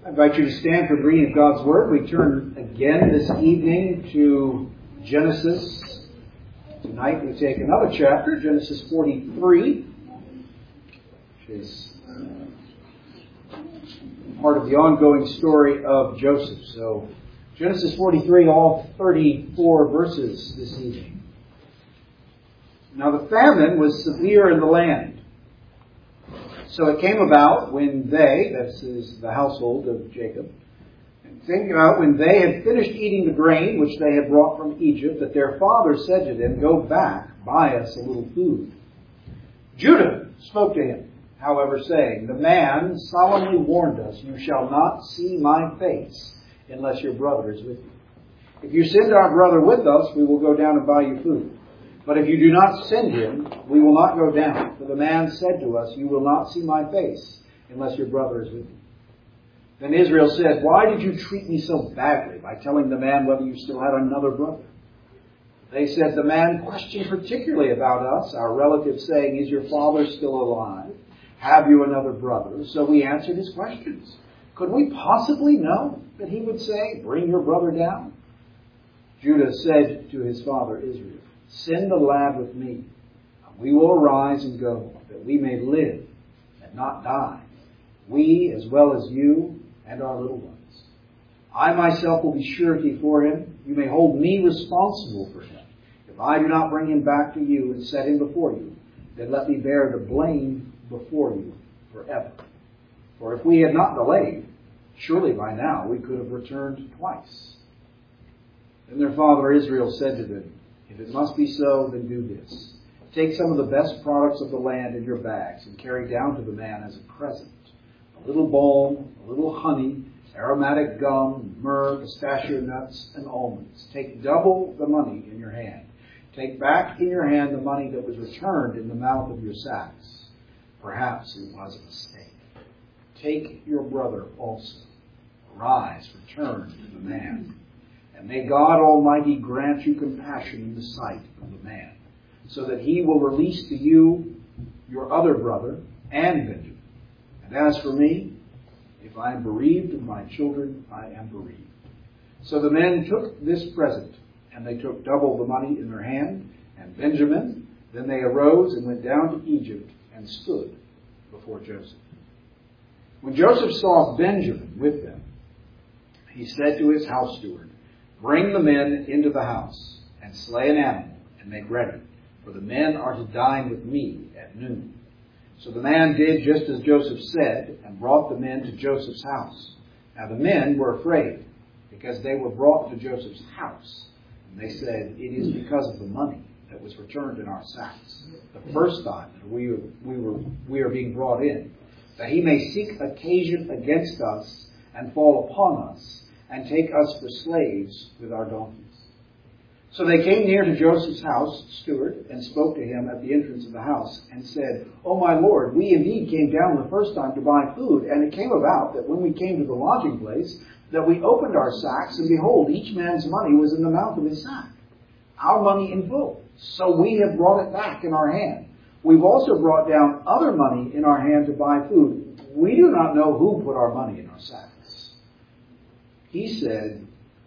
I invite you to stand for the reading of God's Word. We turn again this evening to Genesis. Tonight we take another chapter, Genesis 43, which is part of the ongoing story of Joseph. So, Genesis 43, all 34 verses this evening. Now the famine was severe in the land. So it came about when they, this is the household of Jacob, it came about when they had finished eating the grain which they had brought from Egypt, that their father said to them, "Go back, buy us a little food." Judah spoke to him, however, saying, "The man solemnly warned us, 'You shall not see my face unless your brother is with you. If you send our brother with us, we will go down and buy you food. But if you do not send him, we will not go down. For the man said to us, 'You will not see my face unless your brother is with you.' Then Israel said, 'Why did you treat me so badly by telling the man whether you still had another brother?' They said, 'The man questioned particularly about us, our relatives, saying, "Is your father still alive? Have you another brother?" So we answered his questions. Could we possibly know that he would say, "Bring your brother down"?' Judah said to his father Israel, 'Send the lad with me, and we will arise and go, that we may live and not die, we as well as you and our little ones. I myself will be surety for him. You may hold me responsible for him. If I do not bring him back to you and set him before you, then let me bear the blame before you forever. For if we had not delayed, surely by now we could have returned twice.' Then their father Israel said to them, 'If it must be so, then do this. Take some of the best products of the land in your bags and carry down to the man as a present a little balm, a little honey, aromatic gum, myrrh, pistachio nuts, and almonds. Take double the money in your hand. Take back in your hand the money that was returned in the mouth of your sacks. Perhaps it was a mistake. Take your brother also. Arise, return to the man. And may God Almighty grant you compassion in the sight of the man, so that he will release to you your other brother and Benjamin. And as for me, if I am bereaved of my children, I am bereaved.' So the men took this present, and they took double the money in their hand, and Benjamin. Then they arose and went down to Egypt and stood before Joseph. When Joseph saw Benjamin with them, he said to his house steward, 'Bring the men into the house, and slay an animal, and make ready, for the men are to dine with me at noon.' So the man did just as Joseph said, and brought the men to Joseph's house. Now the men were afraid, because they were brought to Joseph's house. And they said, 'It is because of the money that was returned in our sacks, the first time that we are being brought in, that he may seek occasion against us, and fall upon us, and take us for slaves with our donkeys.' So they came near to Joseph's house steward, and spoke to him at the entrance of the house, and said, 'O my lord, we indeed came down the first time to buy food, and it came about that when we came to the lodging place, that we opened our sacks, and behold, each man's money was in the mouth of his sack, our money in full. So we have brought it back in our hand. We've also brought down other money in our hand to buy food. We do not know who put our money in our sacks.' He said,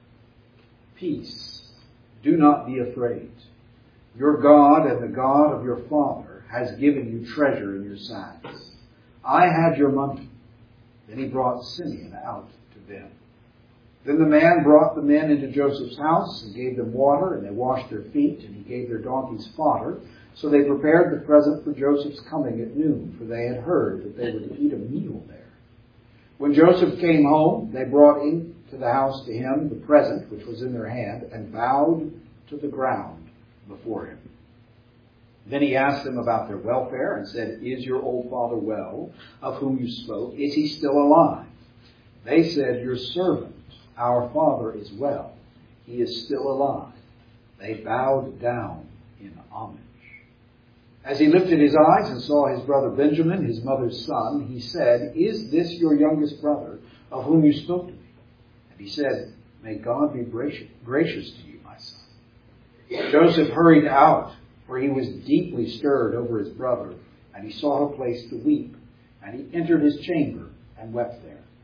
'Peace. Do not be afraid. Your God and the God of your father has given you treasure in your sacks. I had your money.' Then he brought Simeon out to them. Then the man brought the men into Joseph's house and gave them water, and they washed their feet, and he gave their donkeys fodder. So they prepared the present for Joseph's coming at noon, for they had heard that they were to eat a meal there. When Joseph came home, they brought into the house to him the present which was in their hand, and bowed to the ground before him. Then he asked them about their welfare, and said, 'Is your old father well, of whom you spoke? Is he still alive?' They said, 'Your servant, our father, is well. He is still alive.' They bowed down in homage. As he lifted his eyes and saw his brother Benjamin, his mother's son, he said, 'Is this your youngest brother, of whom you spoke to me?' And he said, 'May God be gracious to you, my son.' Joseph hurried out, for he was deeply stirred over his brother, and he sought a place to weep. And he entered his chamber and wept there.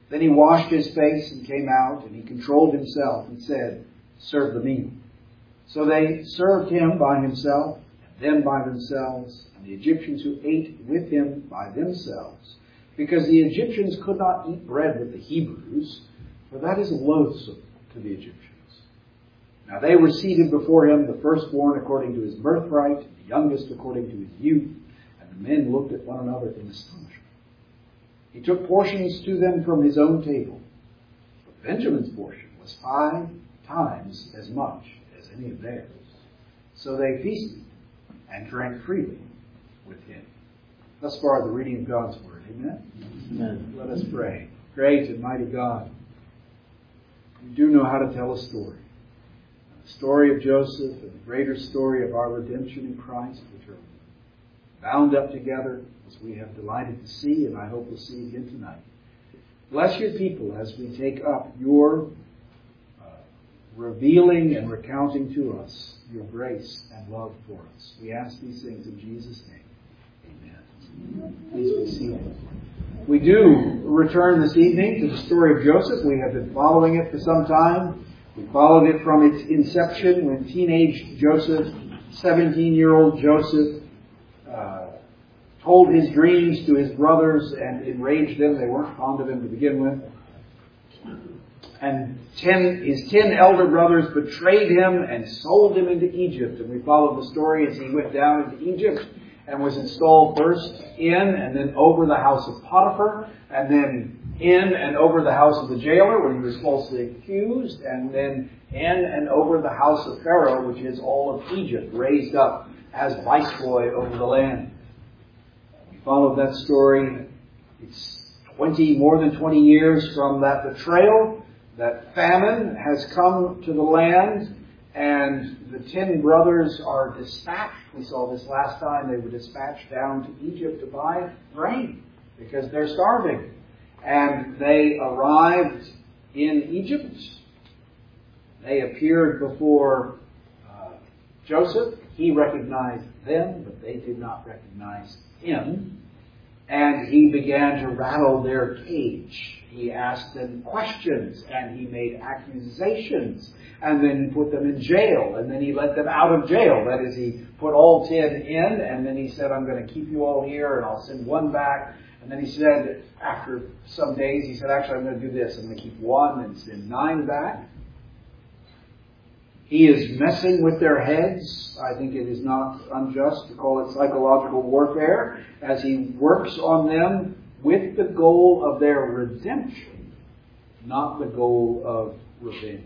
Then he washed his face and came out, and he controlled himself and said, "Serve the meal." So they served him by himself, and them by themselves, and the Egyptians who ate with him by themselves, because the Egyptians could not eat bread with the Hebrews, for that is loathsome to the Egyptians. Now they were seated before him, the firstborn according to his birthright, the youngest according to his youth, and the men looked at one another in astonishment. He took portions to them from his own table, but Benjamin's portion was 5 times as much as any of theirs. So they feasted and drank freely with him. Thus far, the reading of God's word. Amen? Amen. Let us pray. Great and mighty God, you do know how to tell a story. The story of Joseph and the greater story of our redemption in Christ, which are bound up together as we have delighted to see, and I hope we'll see again tonight. Bless your people as we take up your revealing and recounting to us your grace and love for us. We ask these things in Jesus' name. Amen. Please be seated. We do return this evening to the story of Joseph. We have been following it for some time. We followed it from its inception when teenage Joseph, 17-year-old Joseph, told his dreams to his brothers and enraged them. They weren't fond of him to begin with. And his 10 elder brothers betrayed him and sold him into Egypt. And we followed the story as he went down into Egypt and was installed first in and then over the house of Potiphar, and then in and over the house of the jailer when he was falsely accused, and then in and over the house of Pharaoh, which is all of Egypt, raised up as viceroy over the land. We followed that story. It's more than 20 years from that betrayal. That famine has come to the land, and the 10 brothers are dispatched. We saw this last time. They were dispatched down to Egypt to buy grain because they're starving. And they arrived in Egypt. They appeared before Joseph. He recognized them, but they did not recognize him. And he began to rattle their cage. He asked them questions, and he made accusations, and then he put them in jail, and then he let them out of jail. That is, he put all 10 in, and then he said, "I'm going to keep you all here, and I'll send one back." And then he said, after some days, he said, "Actually, I'm going to do this. I'm going to keep 1 and send 9 back." He is messing with their heads. I think it is not unjust to call it psychological warfare, as he works on them with the goal of their redemption, not the goal of revenge.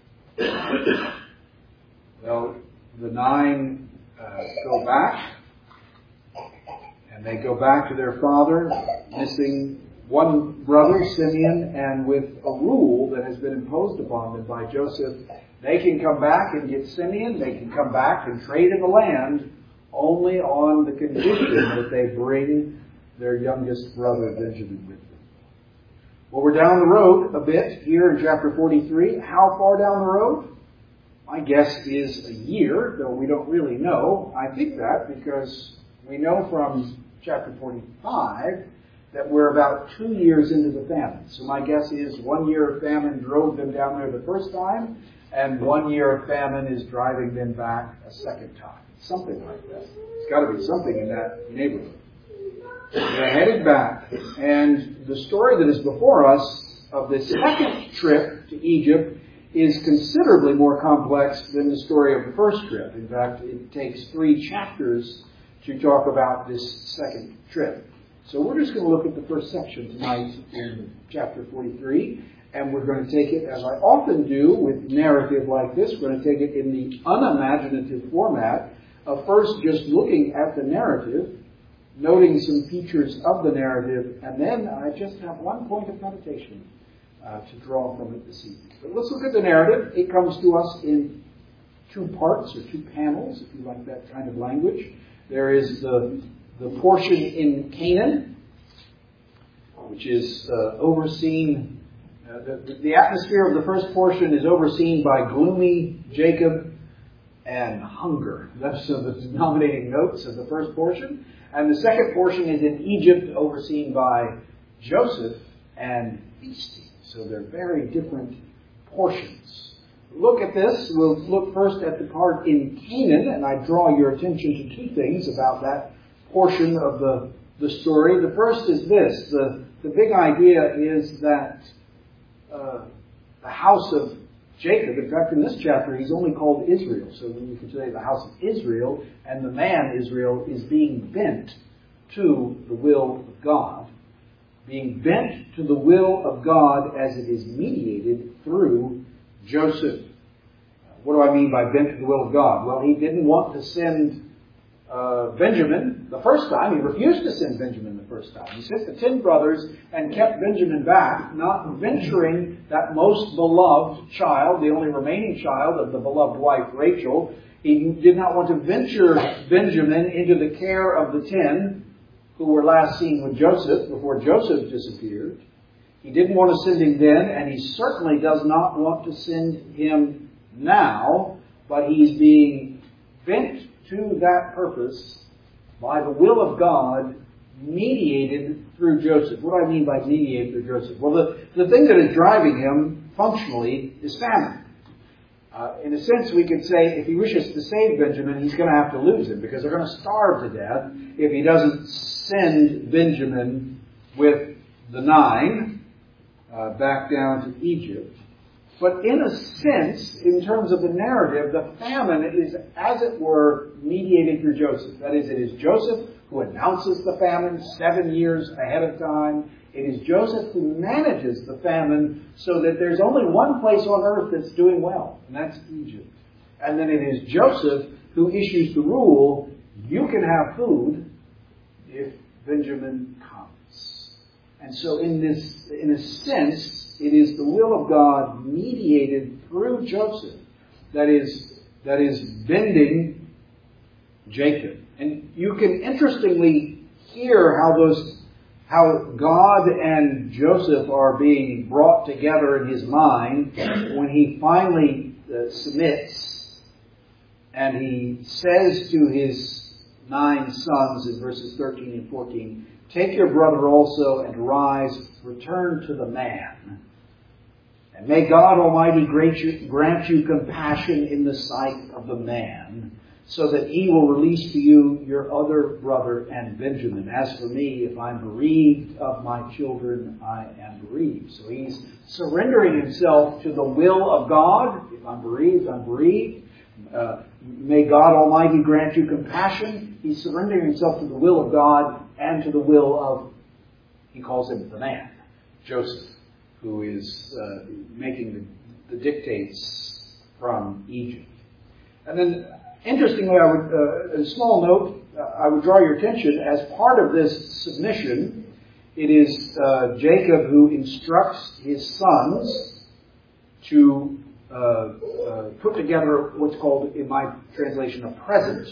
Well, the 9 go back, and they go back to their father, missing one brother, Simeon, and with a rule that has been imposed upon them by Joseph. They can come back and get Simeon. They can come back and trade in the land only on the condition that they bring their youngest brother, Benjamin, with them. Well, we're down the road a bit here in chapter 43. How far down the road? My guess is a year, though we don't really know. I think that because we know from chapter 45 that we're about 2 years into the famine. So my guess is 1 year of famine drove them down there the first time, and 1 year of famine is driving them back a second time. Something like that. It's got to be something in that neighborhood. They're headed back, and the story that is before us of this second trip to Egypt is considerably more complex than the story of the first trip. In fact, it takes 3 chapters to talk about this second trip. So we're just going to look at the first section tonight in chapter 43, and we're going to take it, as I often do with narrative like this, we're going to take it in the unimaginative format of first just looking at the narrative, noting some features of the narrative, and then I just have one point of meditation to draw from it this evening. But let's look at the narrative. It comes to us in 2 parts, or 2 panels, if you like that kind of language. There is the portion in Canaan, which is overseen. The atmosphere of the first portion is overseen by gloomy Jacob and hunger. That's the denominating notes of the first portion. And the second portion is in Egypt, overseen by Joseph and feasting. So they're very different portions. Look at this. We'll look first at the part in Canaan, and I draw your attention to two things about that portion of the story. The first is this. The big idea is that the house of Jacob, in fact, in this chapter, he's only called Israel. So you could say the house of Israel, and the man Israel is being bent to the will of God. Being bent to the will of God as it is mediated through Joseph. What do I mean by bent to the will of God? Well, he didn't want to send Benjamin the first time. He refused to send Benjamin the first time. He sent the 10 brothers and kept Benjamin back, not venturing that most beloved child, the only remaining child of the beloved wife Rachel. He did not want to venture Benjamin into the care of the 10 who were last seen with Joseph before Joseph disappeared. He didn't want to send him then, and he certainly does not want to send him now, but he's being bent to that purpose by the will of God, mediated through Joseph. What do I mean by mediated through Joseph? Well, the thing that is driving him functionally is famine. In a sense, we could say if he wishes to save Benjamin, he's going to have to lose him because they're going to starve to death if he doesn't send Benjamin with the 9 back down to Egypt. But in a sense, in terms of the narrative, the famine is, as it were, mediated through Joseph. That is, it is Joseph who announces the famine 7 years ahead of time. It is Joseph who manages the famine so that there's only one place on earth that's doing well, and that's Egypt. And then it is Joseph who issues the rule, you can have food if Benjamin comes. And so in a sense, it is the will of God mediated through Joseph that is bending Jacob. And you can interestingly hear how God and Joseph are being brought together in his mind when he finally submits and he says to his 9 sons in verses 13 and 14, take your brother also and rise, return to the man. And may God Almighty grant you compassion in the sight of the man, so that he will release to you your other brother and Benjamin. As for me, if I'm bereaved of my children, I am bereaved. So he's surrendering himself to the will of God. If I'm bereaved, I'm bereaved. May God Almighty grant you compassion. He's surrendering himself to the will of God and to the will of, he calls him the man, Joseph, who is making the dictates from Egypt. And then, interestingly, a small note, I would draw your attention, as part of this submission, it is Jacob who instructs his sons to put together what's called, in my translation, a present.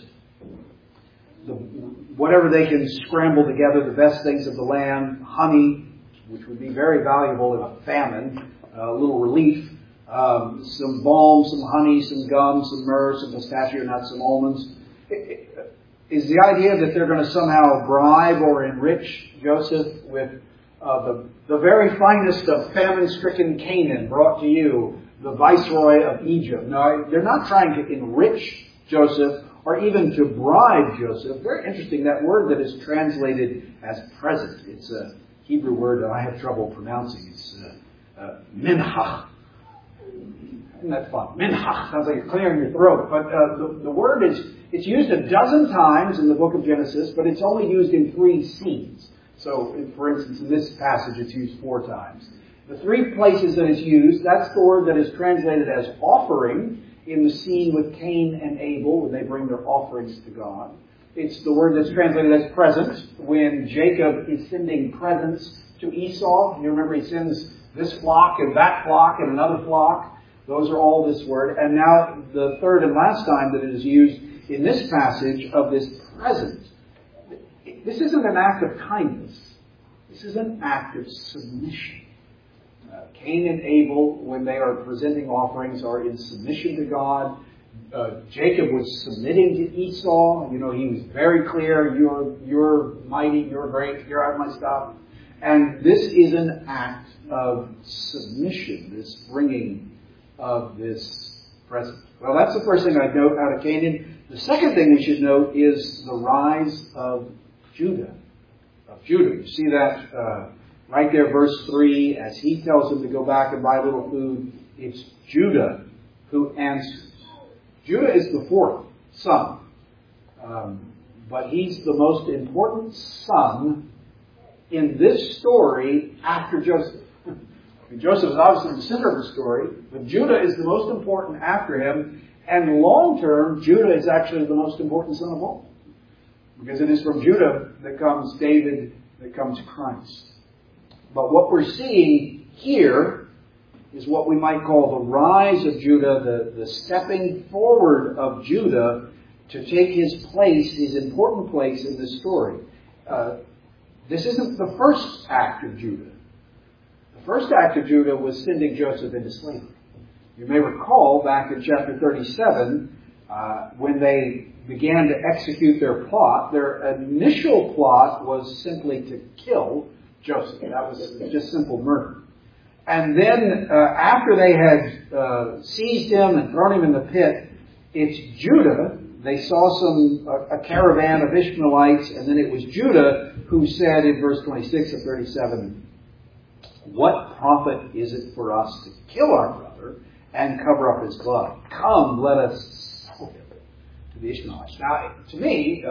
Whatever they can scramble together, the best things of the land, honey, which would be very valuable in a famine, a little relief, some balm, some honey, some gum, some myrrh, some pistachio nuts, some almonds. Is the idea that they're going to somehow bribe or enrich Joseph with the very finest of famine-stricken Canaan brought to you, the viceroy of Egypt? No, they're not trying to enrich Joseph or even to bribe Joseph. Very interesting, that word that is translated as present. It's a Hebrew word that I have trouble pronouncing. It's minhach. Isn't that fun? Minhach. Sounds like you're clearing your throat. But the word it's used 12 times in the book of Genesis, but it's only used in 3 scenes. So, for instance, in this passage, it's used 4 times. The 3 places that it's used, that's the word that is translated as offering in the scene with Cain and Abel when they bring their offerings to God. It's the word that's translated as present when Jacob is sending presents to Esau. You remember he sends this flock and that flock and another flock. Those are all this word. And now the third and last time that it is used in this passage of this present. This isn't an act of kindness. This is an act of submission. Cain and Abel, when they are presenting offerings, are in submission to God. Jacob was submitting to Esau. You know, he was very clear, you're mighty, you're great, here I have my stuff. And this is an act of submission, this bringing of this present. Well, that's the first thing I'd note out of Canaan. The second thing we should note is the rise of Judah. You see that right there, verse 3, as he tells them to go back and buy a little food, it's Judah who answers. Judah is the fourth son, but he's the most important son in this story after Joseph. Joseph is obviously the center of the story, but Judah is the most important after him, and long term, Judah is actually the most important son of all. Because it is from Judah that comes David, that comes Christ. But what we're seeing here is what we might call the rise of Judah, the stepping forward of Judah to take his place, his important place in this story. This isn't the first act of Judah. The first act of Judah was sending Joseph into slavery. You may recall back in chapter 37, when they began to execute their plot, their initial plot was simply to kill Joseph. That was just simple murder. And then after they had seized him and thrown him in the pit, it's Judah. They saw a caravan of Ishmaelites, and then it was Judah who said in verse 26 of 37, "What profit is it for us to kill our brother and cover up his blood? Come, let us sell him to the Ishmaelites." Now, to me,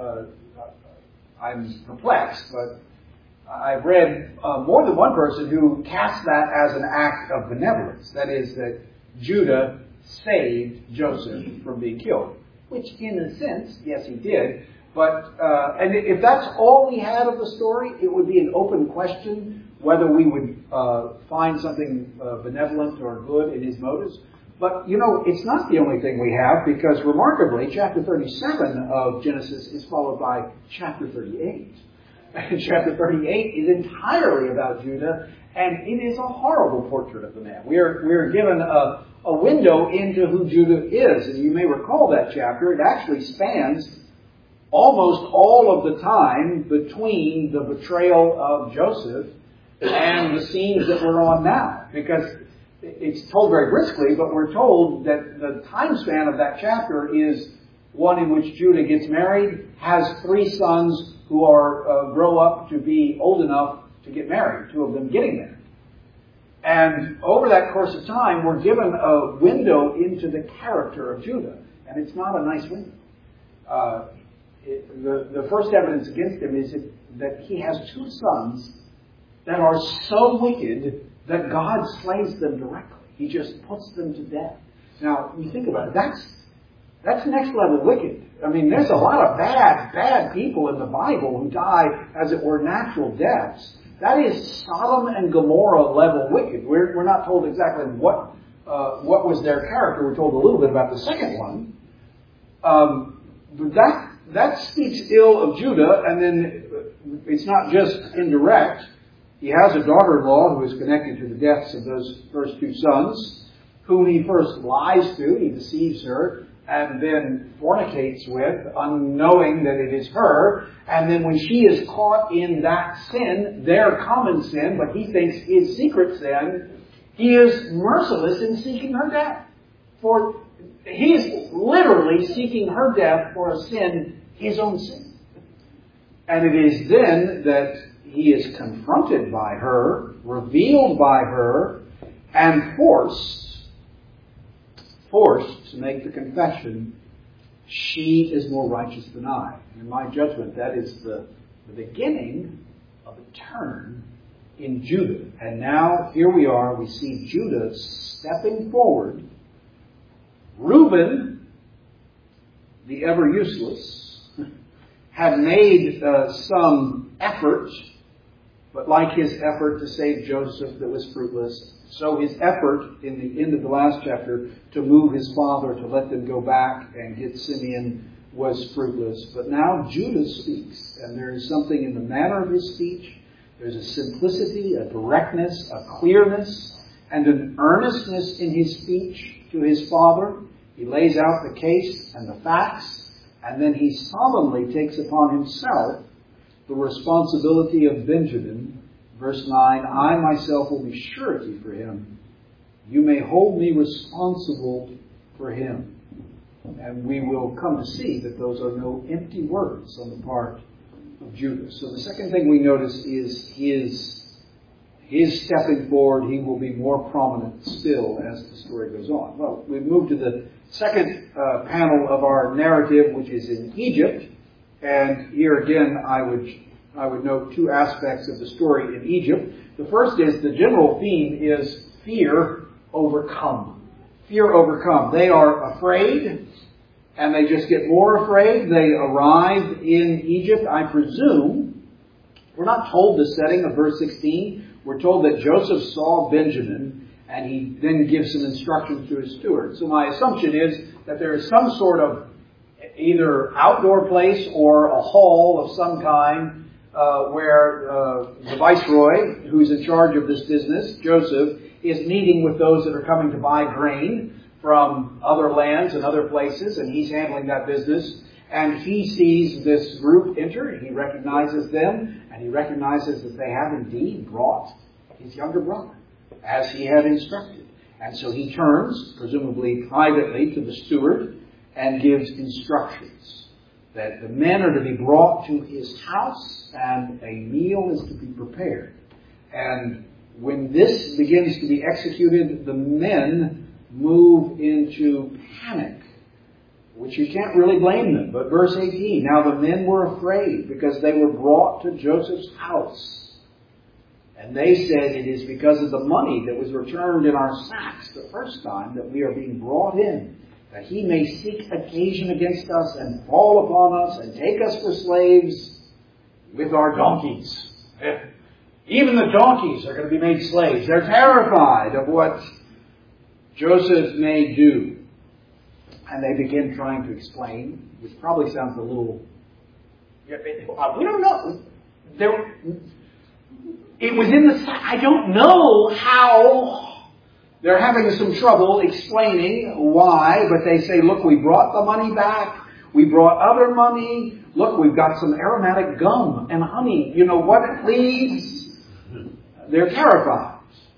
I'm perplexed, but I've read more than one person who cast that as an act of benevolence. That is, that Judah saved Joseph from being killed. Which, in a sense, yes, he did. But and if that's all we had of the story, it would be an open question whether we would find something benevolent or good in his motives. But, it's not the only thing we have, because remarkably, chapter 37 of Genesis is followed by chapter 38. And chapter 38 is entirely about Judah, and it is a horrible portrait of the man. We are given a window into who Judah is. And you may recall that chapter. It actually spans almost all of the time between the betrayal of Joseph and the scenes that we're on now. Because it's told very briskly, but we're told that the time span of that chapter is one in which Judah gets married, has 3 sons who are grow up to be old enough to get married, 2 of them getting married. And over that course of time, we're given a window into the character of Judah. And it's not a nice window. The first evidence against him is that he has 2 sons that are so wicked that God slays them directly. He just puts them to death. Now, you think about it. That's next level wicked. I mean, there's a lot of bad people in the Bible who die, as it were, natural deaths. That is Sodom and Gomorrah level wicked. We're not told exactly what was their character. We're told a little bit about the second one. But that speaks ill of Judah, and then it's not just indirect. He has a daughter-in-law who is connected to the deaths of those first 2 sons, whom he first lies to. He deceives her, and then fornicates with, unknowing that it is her. And then when she is caught in that sin, their common sin, but he thinks his secret sin, he is merciless in seeking her death. For he is literally seeking her death for a sin, his own sin. And it is then that he is confronted by her, revealed by her, and forced to make the confession, she is more righteous than I. And in my judgment, that is the beginning of a turn in Judah. And now, here we are, we see Judah stepping forward. Reuben, the ever useless, had made some effort, but like his effort to save Joseph that was fruitless, so his effort in the end of the last chapter to move his father to let them go back and get Simeon was fruitless. But now Judah speaks, and there is something in the manner of his speech. There's a simplicity, a directness, a clearness, and an earnestness in his speech to his father. He lays out the case and the facts, and then he solemnly takes upon himself the responsibility of Benjamin Verse 9, I myself will be surety for him. You may hold me responsible for him. And we will come to see that those are no empty words on the part of Judah. So the second thing we notice is his stepping forward. He will be more prominent still as the story goes on. Well, we move to the second panel of our narrative, which is in Egypt. And here again, I would note two aspects of the story in Egypt. The first is the general theme is fear overcome. Fear overcome. They are afraid, and they just get more afraid. They arrive in Egypt, I presume. We're not told the setting of verse 16. We're told that Joseph saw Benjamin, and he then gives some instructions to his steward. So my assumption is that there is some sort of either outdoor place or a hall of some kind where the viceroy, who's in charge of this business, Joseph, is meeting with those that are coming to buy grain from other lands and other places, and he's handling that business. And he sees this group enter, he recognizes them, and he recognizes that they have indeed brought his younger brother, as he had instructed. And so he turns, presumably privately, to the steward and gives instructions that the men are to be brought to his house and a meal is to be prepared. And when this begins to be executed, the men move into panic, which you can't really blame them. But verse 18, now the men were afraid because they were brought to Joseph's house. And they said, it is because of the money that was returned in our sacks the first time that we are being brought in, that he may seek occasion against us and fall upon us and take us for slaves with our donkeys. Even the donkeys are going to be made slaves. They're terrified of what Joseph may do. And they begin trying to explain, which probably sounds a little... we don't know. It was in the... I don't know how they're having some trouble explaining why, but they say, look, we brought the money back. We brought other money. Look, we've got some aromatic gum and honey. You know what it leads? They're terrified.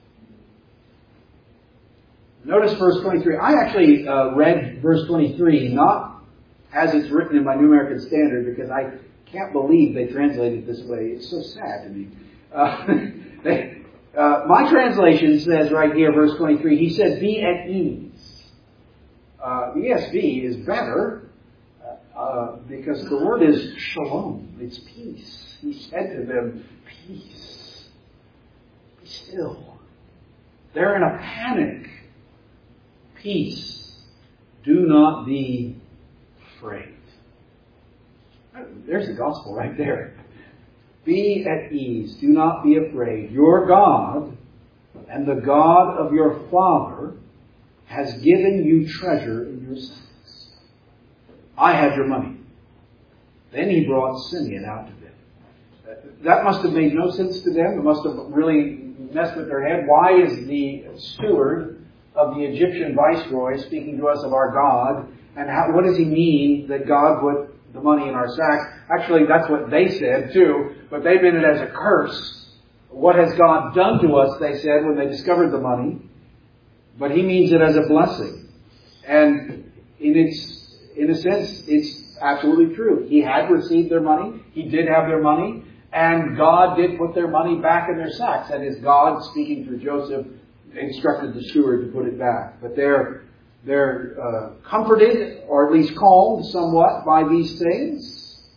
Notice verse 23. I actually read verse 23 not as it's written in my New American Standard because I can't believe they translated it this way. It's so sad to me. My translation says right here, verse 23, he said, be at ease. The ESV is better because the word is shalom. It's peace. He said to them, peace. Be still. They're in a panic. Peace. Do not be afraid. There's the gospel right there. Be at ease. Do not be afraid. Your God and the God of your father has given you treasure in your sacks. I had your money. Then he brought Simeon out to them. That must have made no sense to them. It must have really messed with their head. Why is the steward of the Egyptian viceroy speaking to us of our God? And what does he mean that God put the money in our sack? Actually, that's what they said too, but they meant it as a curse. What has God done to us, they said, when they discovered the money? But he means it as a blessing. And in a sense, it's absolutely true. He had received their money. He did have their money. And God did put their money back in their sacks. That is, God, speaking through Joseph, instructed the steward to put it back. But they're comforted, or at least calmed somewhat by these things.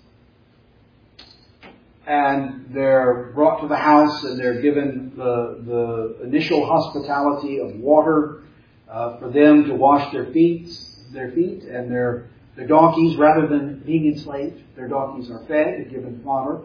And they're brought to the house and they're given the initial hospitality of water for them to wash their feet, and their donkeys, rather than being enslaved, their donkeys are fed and given fodder.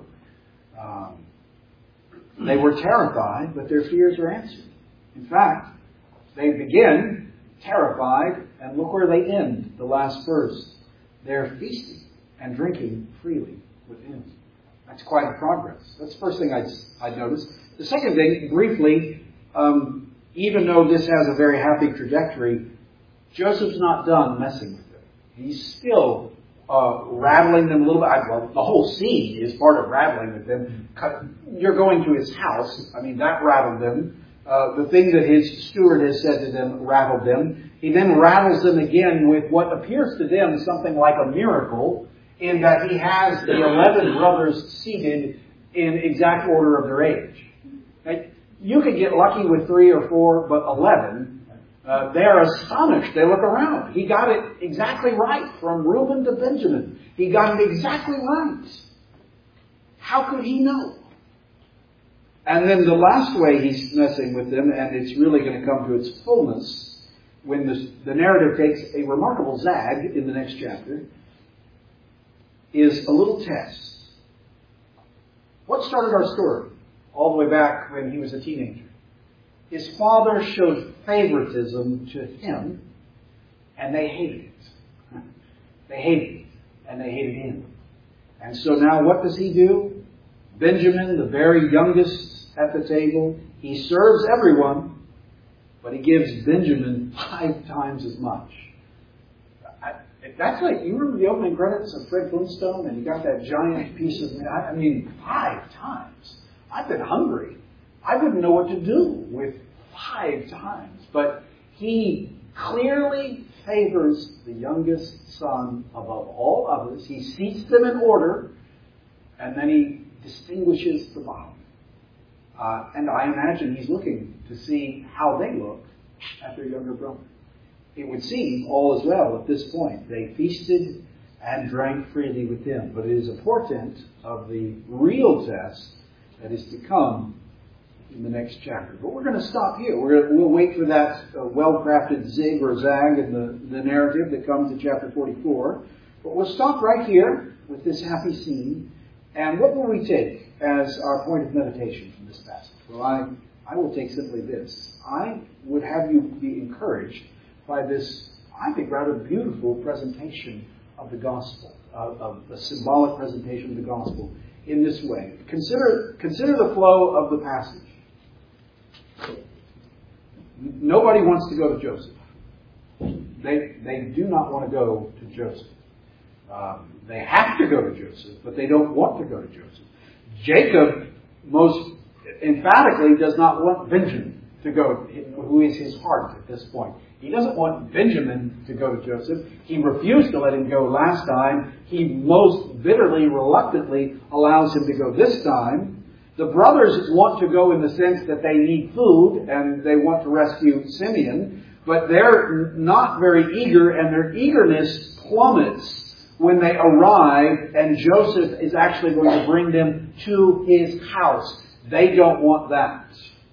They were terrified, but their fears are answered. In fact, they begin terrified, and look where they end, the last verse. They're feasting and drinking freely with him. That's quite a progress. That's the first thing I'd notice. The second thing, briefly, even though this has a very happy trajectory, Joseph's not done messing with them. He's still rattling them a little bit. Well, the whole scene is part of rattling with them. You're going to his house. I mean, that rattled them. The thing that his steward has said to them rattled them. He then rattles them again with what appears to them something like a miracle, in that he has the 11 brothers seated in exact order of their age. Now, you could get lucky with 3 or 4, but 11, they're astonished. They look around. He got it exactly right from Reuben to Benjamin. He got it exactly right. How could he know? And then the last way he's messing with them, and it's really going to come to its fullness when the narrative takes a remarkable zag in the next chapter, is a little test. What started our story all the way back when he was a teenager? His father showed favoritism to him, and they hated it. They hated it, and they hated him. And so now what does he do? Benjamin, the very youngest at the table, he serves everyone, but he gives Benjamin 5 times as much. That's like, you remember the opening credits of Fred Flintstone, and you got that giant piece of meat? I mean, 5 times. I've been hungry. I wouldn't know what to do with 5 times. But he clearly favors the youngest son above all others. He seats them in order, and then he distinguishes the bottom. And I imagine he's looking to see how they look at their younger brother. It would seem all is well at this point. They feasted and drank freely with him. But it is a portent of the real test that is to come in the next chapter. But we're going to stop here. We'll wait for that well-crafted zig or zag in the narrative that comes in chapter 44. But we'll stop right here with this happy scene. And what will we take as our point of meditation from this passage? Well, I will take simply this. I would have you be encouraged by this, I think, rather beautiful presentation of the gospel, of a symbolic presentation of the gospel in this way. Consider the flow of the passage. Nobody wants to go to Joseph. They do not want to go to Joseph. They have to go to Joseph, but they don't want to go to Joseph. Jacob most emphatically does not want Benjamin to go, who is his heart at this point. He doesn't want Benjamin to go to Joseph. He refused to let him go last time. He most bitterly, reluctantly allows him to go this time. The brothers want to go in the sense that they need food and they want to rescue Simeon, but they're not very eager, and their eagerness plummets when they arrive and Joseph is actually going to bring them to his house. They don't want that.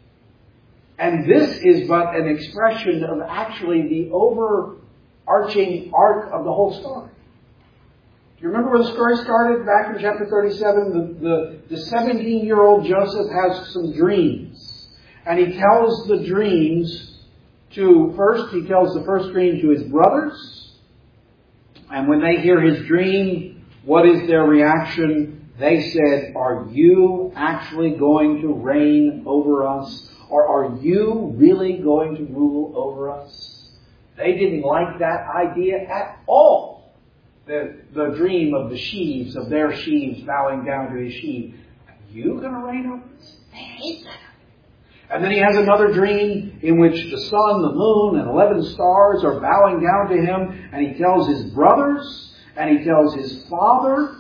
And this is but an expression of actually the overarching arc of the whole story. Do you remember where the story started? Back in chapter 37, the 17-year-old Joseph has some dreams. And he tells the dreams he tells the first dream to his brothers. And when they hear his dream, what is their reaction? They said, "Are you actually going to reign over us? Or are you really going to rule over us?" They didn't like that idea at all. The dream of the sheaves, of their sheaves bowing down to his sheaf. Are you going to reign over us? They hate that. And then he has another dream in which the sun, the moon, and 11 stars are bowing down to him. And he tells his brothers, and he tells his father.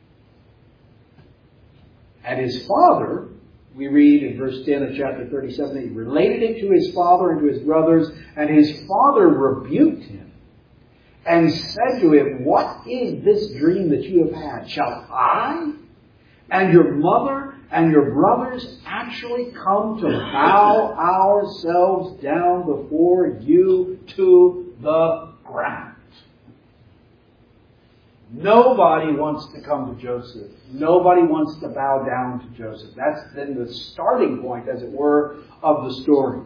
And his father, we read in verse 10 of chapter 37, that he related it to his father and to his brothers, and his father rebuked him and said to him, "What is this dream that you have had? Shall I and your mother and your brothers actually come to bow ourselves down before you to the ground?" Nobody wants to come to Joseph. Nobody wants to bow down to Joseph. That's then the starting point, as it were, of the story.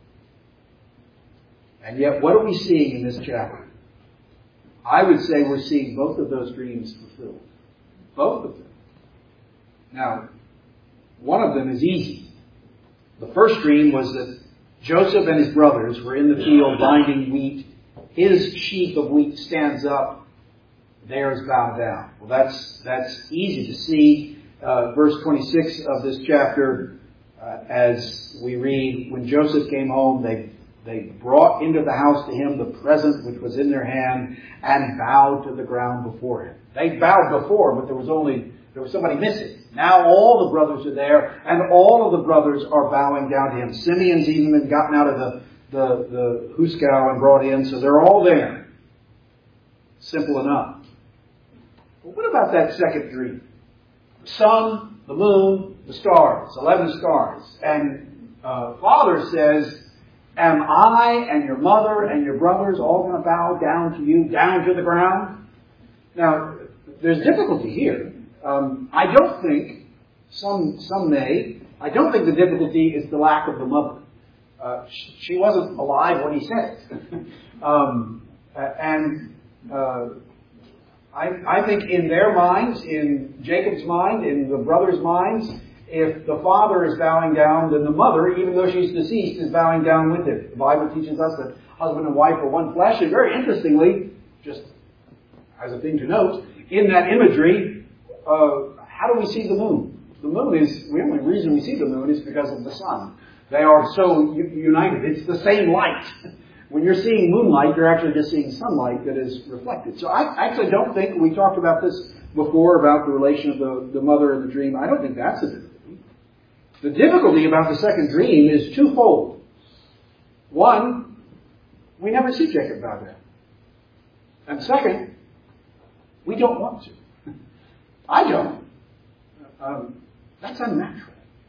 And yet, what are we seeing in this chapter? I would say we're seeing both of those dreams fulfilled. Both of them. Now, one of them is easy. The first dream was that Joseph and his brothers were in the field binding wheat. His sheaf of wheat stands up. theirs bow down. Well, that's easy to see. Verse 26 of this chapter, as we read, when Joseph came home, they brought into the house to him the present which was in their hand and bowed to the ground before him. They bowed before, but there was somebody missing. Now all the brothers are there, and all of the brothers are bowing down to him. Simeon's even been gotten out of the huskow and brought in, so they're all there. Simple enough. But what about that second dream? The sun, the moon, the stars, 11 stars. And Father says, am I and your mother and your brothers all going to bow down to you, down to the ground? Now, there's difficulty here. I don't think, some may, I don't think the difficulty is the lack of the mother. She wasn't alive when he said it. I think in their minds, in Jacob's mind, in the brothers' minds, if the father is bowing down, then the mother, even though she's deceased, is bowing down with him. The Bible teaches us that husband and wife are one flesh. And very interestingly, just as a thing to note, in that imagery, how do we see the moon? The moon is, the only reason we see the moon is because of the sun. They are so united. It's the same light. When you're seeing moonlight, you're actually just seeing sunlight that is reflected. So I actually don't think, we talked about this before, about the relation of the mother and the dream. I don't think that's a difficulty. The difficulty about the second dream is twofold. One, we never see Jacob bow down. And second, we don't want to. I don't. That's unnatural.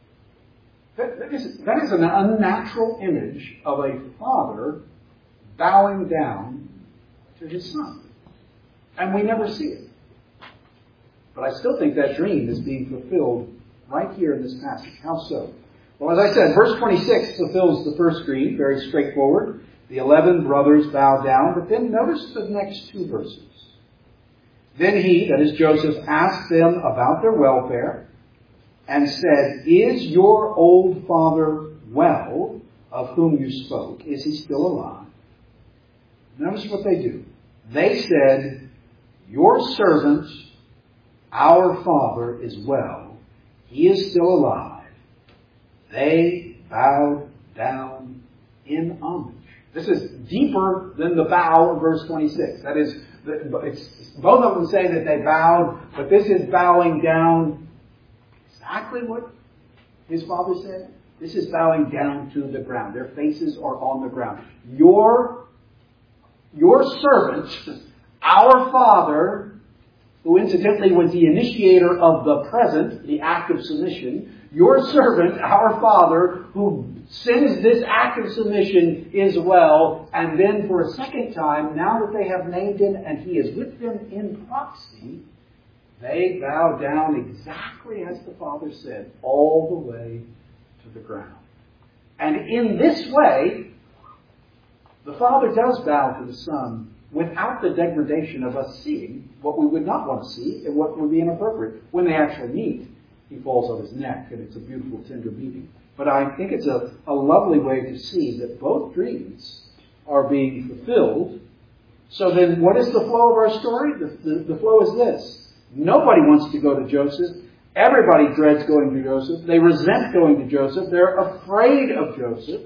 That is an unnatural image of a father bowing down to his son. And we never see it. But I still think that dream is being fulfilled right here in this passage. How so? Well, as I said, verse 26 fulfills the first dream, very straightforward. The 11 brothers bow down, but then notice the next two verses. Then he, that is Joseph, asked them about their welfare and said, is your old father well, of whom you spoke? Is he still alive? Notice what they do. They said, your servant, our father, is well. He is still alive. They bowed down in homage. This is deeper than the bow of verse 26. That is, both of them say that they bowed, but this is bowing down exactly what his father said. This is bowing down to the ground. Their faces are on the ground. Your servant, our father, who incidentally was the initiator of the present, the act of submission, your servant, our father, who sends this act of submission, is well. And then for a second time, now that they have named him and he is with them in proxy, they bow down exactly as the father said, all the way to the ground. And in this way, the father does bow to the son without the degradation of us seeing what we would not want to see and what would be inappropriate. When they actually meet, he falls on his neck, and it's a beautiful, tender meeting. But I think it's a lovely way to see that both dreams are being fulfilled. So then what is the flow of our story? The flow is this. Nobody wants to go to Joseph. Everybody dreads going to Joseph. They resent going to Joseph. They're afraid of Joseph.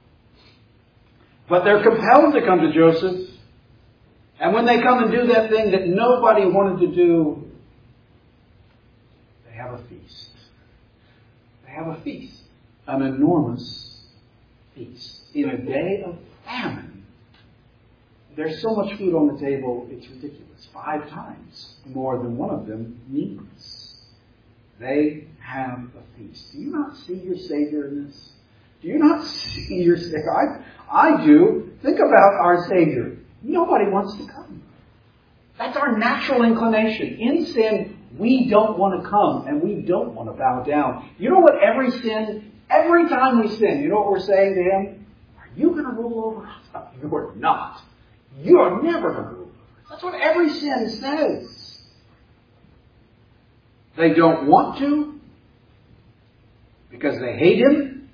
But they're compelled to come to Joseph. And when they come and do that thing that nobody wanted to do, they have a feast. They have a feast. An enormous feast. In a day of famine, there's so much food on the table, it's ridiculous. 5 times more than one of them needs. They have a feast. Do you not see your Savior in this? Do you not see your Savior? I do. Think about our Savior. Nobody wants to come. That's our natural inclination. In sin, we don't want to come and we don't want to bow down. You know what every time we sin, you know what we're saying to him? Are you going to rule over us? You're not. You are never going to rule over us. That's what every sin says. They don't want to because they hate him.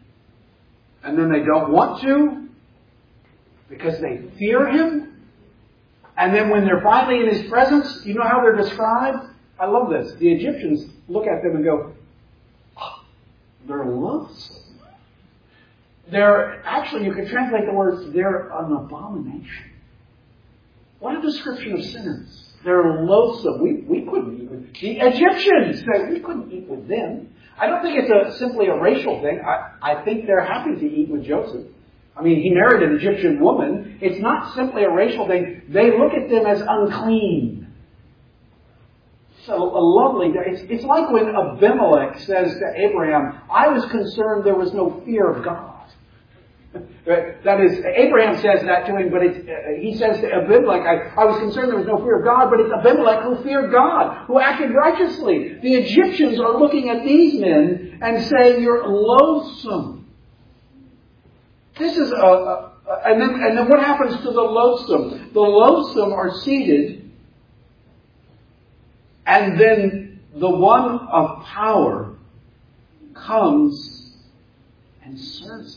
And then they don't want to because they fear him. And then when they're finally in His presence, you know how they're described? I love this. The Egyptians look at them and go, oh, they're loathsome. Actually, you could translate the words, they're an abomination. What a description of sinners. They're loathsome. We couldn't eat with the Egyptians. We couldn't eat with them. I don't think it's simply a racial thing. I think they're happy to eat with Joseph. I mean, he married an Egyptian woman. It's not simply a racial thing. They look at them as unclean. So a lovely day. It's like when Abimelech says to Abraham, I was concerned there was no fear of God. That is, Abraham says that to him, but he says to Abimelech, I was concerned there was no fear of God, but it's Abimelech who feared God, who acted righteously. The Egyptians are looking at these men and saying, you're loathsome. This is and then what happens to the loathsome? The loathsome are seated, and then the one of power comes and serves them.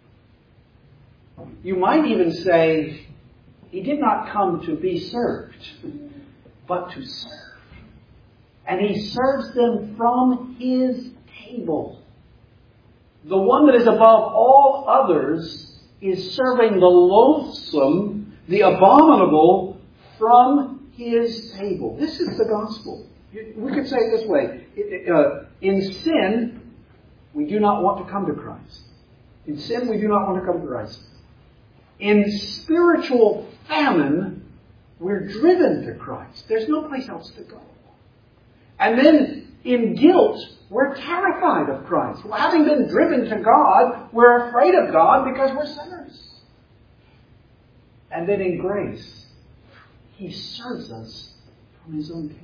You might even say, He did not come to be served, but to serve. And He serves them from His table. The one that is above all others is serving the loathsome, the abominable, from His table. This is the gospel. We could say it this way. In sin, we do not want to come to Christ. In sin, we do not want to come to Christ. In spiritual famine, we're driven to Christ. There's no place else to go. And then in guilt, we're terrified of Christ. Well, having been driven to God, we're afraid of God because we're sinners. And then in grace, He serves us from His own table.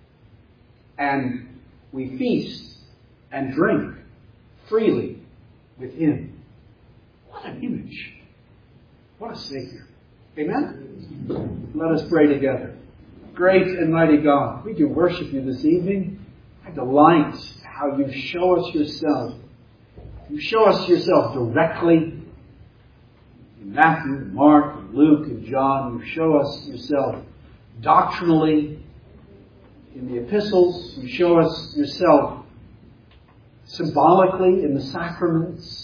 And we feast and drink freely with Him. What an image. What a Savior. Amen? Let us pray together. Great and mighty God, we do worship You this evening. I delight how You show us Yourself. You show us Yourself directly. In Matthew, Mark, Luke, and John, You show us Yourself doctrinally. In the epistles, You show us Yourself symbolically in the sacraments.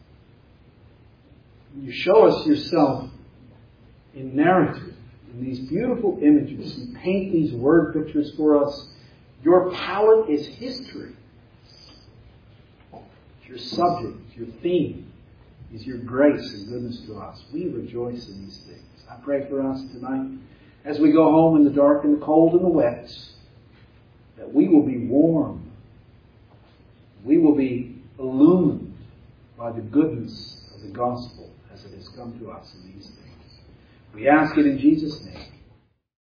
You show us Yourself in narrative, in these beautiful images. You paint these word pictures for us. Your palette is history. Your subject, your theme, is Your grace and goodness to us. We rejoice in these things. I pray for us tonight, as we go home in the dark and the cold and the wet, that we will be warm. We will be illumined by the goodness of the gospel as it has come to us in these things. We ask it in Jesus' name.